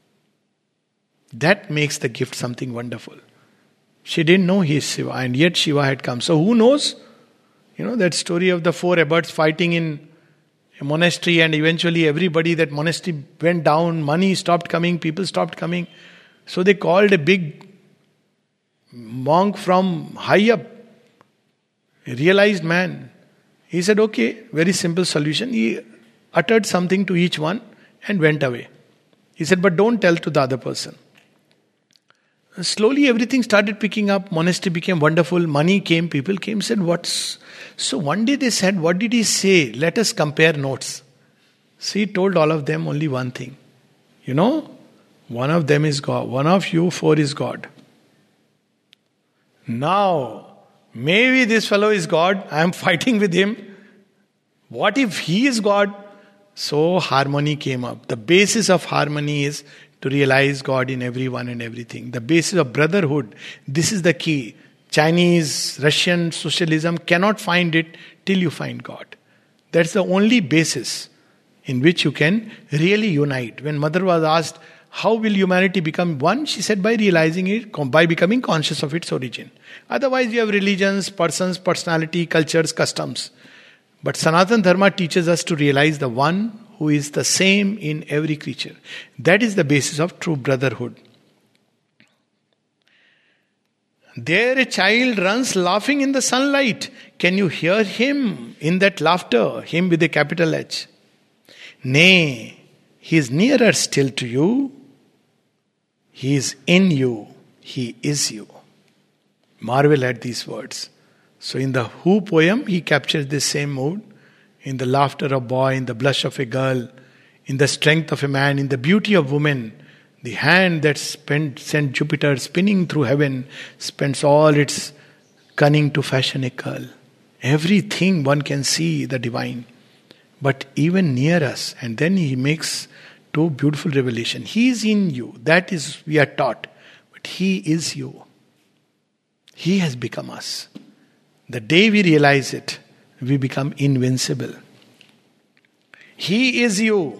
That makes the gift something wonderful. She didn't know he is Shiva, and yet Shiva had come. So who knows? You know that story of the four abbots fighting in a monastery, and eventually everybody, that monastery went down, money stopped coming, people stopped coming. So they called a big monk from high up, a realized man. He said, okay, very simple solution. He uttered something to each one and went away. He said, but don't tell to the other person. Slowly everything started picking up. Monastery became wonderful. Money came, people came, said, what's... So one day they said, what did he say? Let us compare notes. So he told all of them only one thing. You know, one of them is God. One of you four is God. Now, maybe this fellow is God. I am fighting with him. What if he is God? So harmony came up. The basis of harmony is to realize God in everyone and everything. The basis of brotherhood. This is the key. Chinese, Russian socialism cannot find it till you find God. That's the only basis in which you can really unite. When Mother was asked, how will humanity become one? She said, by realizing it, by becoming conscious of its origin. Otherwise you have religions, persons, personality, cultures, customs. But Sanatana Dharma teaches us to realize the one who is the same in every creature. That is the basis of true brotherhood. There a child runs laughing in the sunlight. Can you hear him in that laughter? Him with a capital H. Nay, he is nearer still to you. He is in you. He is you. Marvel at these words. So in the Who poem, he captures this same mood. In the laughter of a boy, in the blush of a girl, in the strength of a man, in the beauty of woman, the hand that spent, sent Jupiter spinning through heaven spends all its cunning to fashion a curl. Everything one can see the divine. But even near us, and then he makes two beautiful revelation. He is in you. That is, we are taught. But he is you. He has become us. The day we realize it, we become invincible. He is you.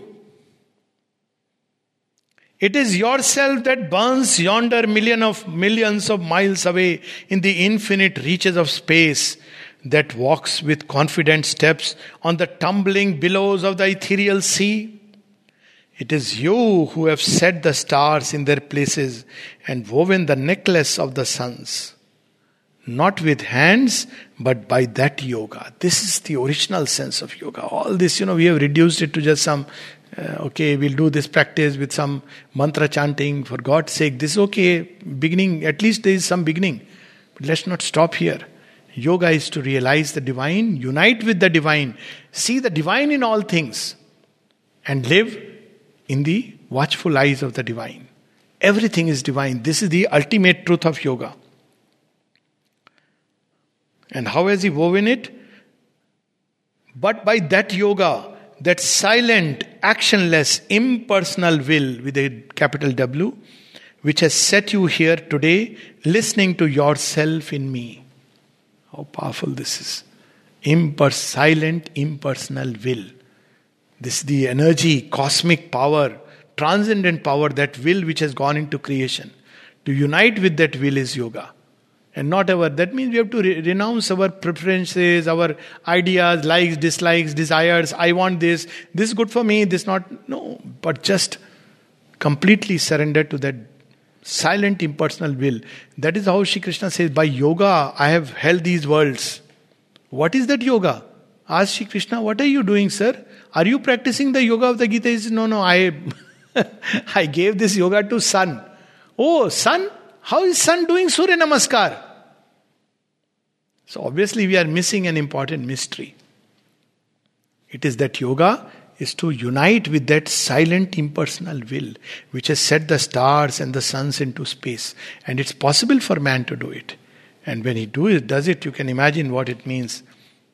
It is yourself that burns yonder million of millions of miles away in the infinite reaches of space, that walks with confident steps on the tumbling billows of the ethereal sea. It is you who have set the stars in their places and woven the necklace of the suns. Not with hands, but by that yoga. This is the original sense of yoga. All this, you know, we have reduced it to just some, uh, okay, we'll do this practice with some mantra chanting. For God's sake, this is okay. Beginning, at least there is some beginning. But let's not stop here. Yoga is to realize the divine, unite with the divine, see the divine in all things, and live in the watchful eyes of the divine. Everything is divine. This is the ultimate truth of yoga. And how has he woven it? But by that yoga, that silent, actionless, impersonal will with a capital W, which has set you here today, listening to yourself in me. How powerful this is. Impers- silent, impersonal will. This is the energy, cosmic power, transcendent power, that will which has gone into creation. To unite with that will is yoga. And not our, that means we have to re- renounce our preferences, our ideas, likes, dislikes, desires. I want this, this is good for me, this not, no. But just completely surrender to that silent impersonal will. That is how Shri Krishna says, by yoga I have held these worlds. What is that yoga? Ask Shri Krishna, what are you doing, sir? Are you practicing the yoga of the Gita? He says, no, no, I, I gave this yoga to sun. Oh, sun? How is sun doing Surya Namaskar? So obviously we are missing an important mystery. It is that yoga is to unite with that silent impersonal will which has set the stars and the suns into space. And it's possible for man to do it. And when he do it, does it, you can imagine what it means.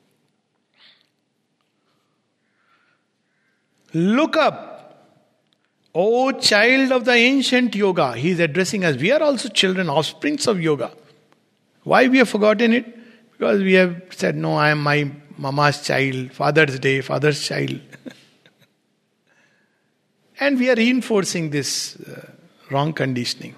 Look up, O child of the ancient yoga. He is addressing us. We are also children, offsprings of yoga. Why we have forgotten it? Because we have said, no, I am my mama's child, Father's Day, father's child. And we are reinforcing this uh, wrong conditioning.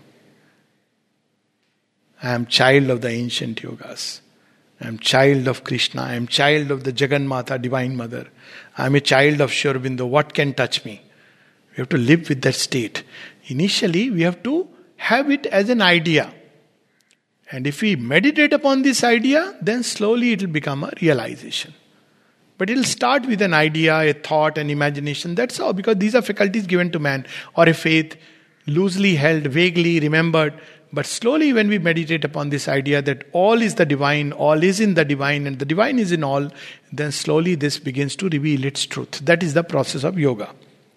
I am child of the ancient yogas. I am child of Krishna. I am child of the Jagannatha, Divine Mother. I am a child of Sri Aurobindo. What can touch me? We have to live with that state. Initially, we have to have it as an idea. And if we meditate upon this idea, then slowly it will become a realization. But it will start with an idea, a thought, an imagination. That's all, because these are faculties given to man. Or a faith, loosely held, vaguely remembered. But slowly when we meditate upon this idea that all is the divine, all is in the divine, and the divine is in all, then slowly this begins to reveal its truth. That is the process of yoga.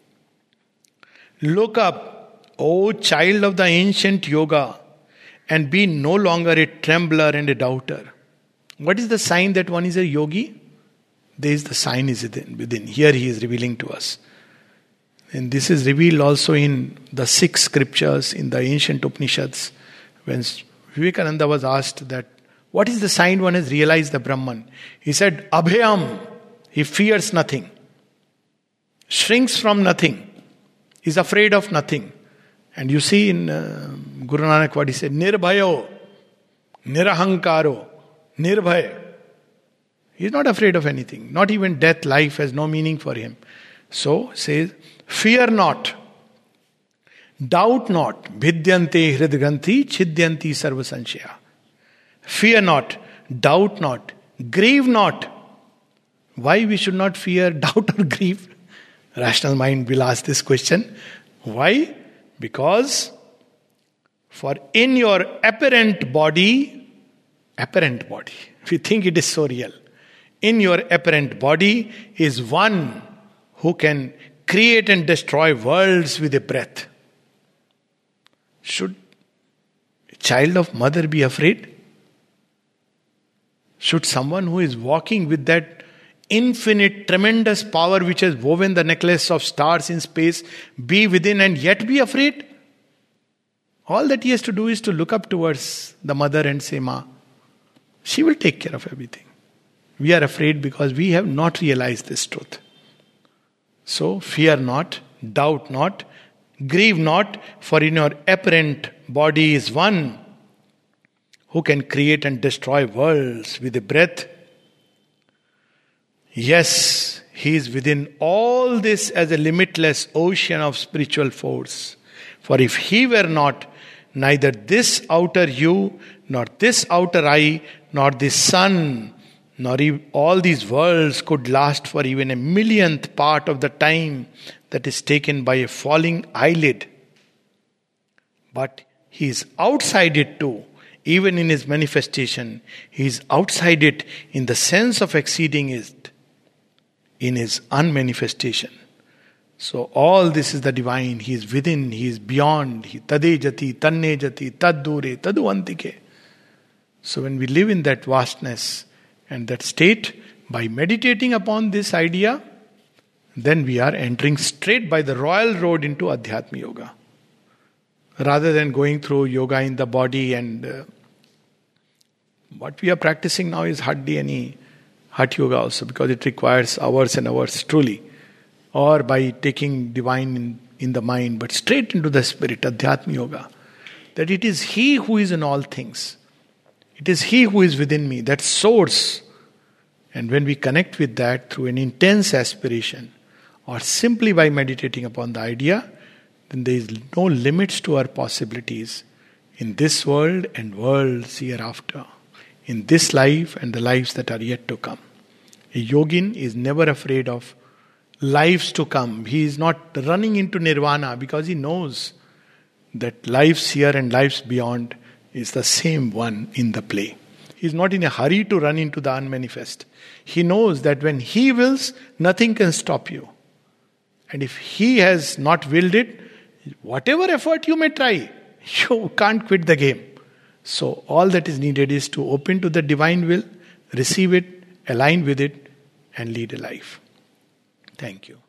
Look up, O child of the ancient yoga, and be no longer a trembler and a doubter. What is the sign that one is a yogi? There is the sign is within. Here he is revealing to us. And this is revealed also in the six scriptures in the ancient Upanishads. When Vivekananda was asked that, what is the sign one has realized the Brahman? He said, Abhayam. He fears nothing. Shrinks from nothing. Is afraid of nothing. And you see in uh, Guru Nanak what he said, Nirbhayo, Nirahankaro, Nirbhay. He is not afraid of anything. Not even death, life has no meaning for him. So says, fear not. Doubt not. Bhidyante hridgranthi chidyanti sarva sanshaya. Fear not. Doubt not. Grieve not. Why we should not fear, doubt or grieve? Rational mind will ask this question. Why? Because for in your apparent body, apparent body, we think it is so real. In your apparent body is one who can create and destroy worlds with a breath. Should a child of mother be afraid? Should someone who is walking with that infinite, tremendous power which has woven the necklace of stars in space be within and yet be afraid? All that he has to do is to look up towards the mother and say, Ma, she will take care of everything. We are afraid because we have not realized this truth. So, fear not, doubt not, grieve not, for in your apparent body is one who can create and destroy worlds with a breath. Yes, he is within all this as a limitless ocean of spiritual force. For if he were not, neither this outer you, nor this outer I, nor this sun, nor all these worlds could last for even a millionth part of the time that is taken by a falling eyelid. But he is outside it too, even in his manifestation. He is outside it in the sense of exceeding it, in his unmanifestation. So all this is the divine. He is within, he is beyond. He tade jati, tanne jati, tad dure, taduvantike. So when we live in that vastness and that state, by meditating upon this idea, then we are entering straight by the royal road into Adhyatma Yoga. Rather than going through yoga in the body and uh, what we are practicing now is hardly any Hatha Yoga also, because it requires hours and hours truly. Or by taking divine in, in the mind, but straight into the spirit, Adhyatma Yoga. That it is he who is in all things. It is he who is within me, that source. And when we connect with that through an intense aspiration, or simply by meditating upon the idea, then there is no limits to our possibilities in this world and worlds hereafter, in this life and the lives that are yet to come. A yogin is never afraid of lives to come. He is not running into nirvana because he knows that lives here and lives beyond is the same one in the play. He is not in a hurry to run into the unmanifest. He knows that when he wills, nothing can stop you. And if he has not willed it, whatever effort you may try, you can't quit the game. So all that is needed is to open to the divine will, receive it, align with it, and lead a life. Thank you.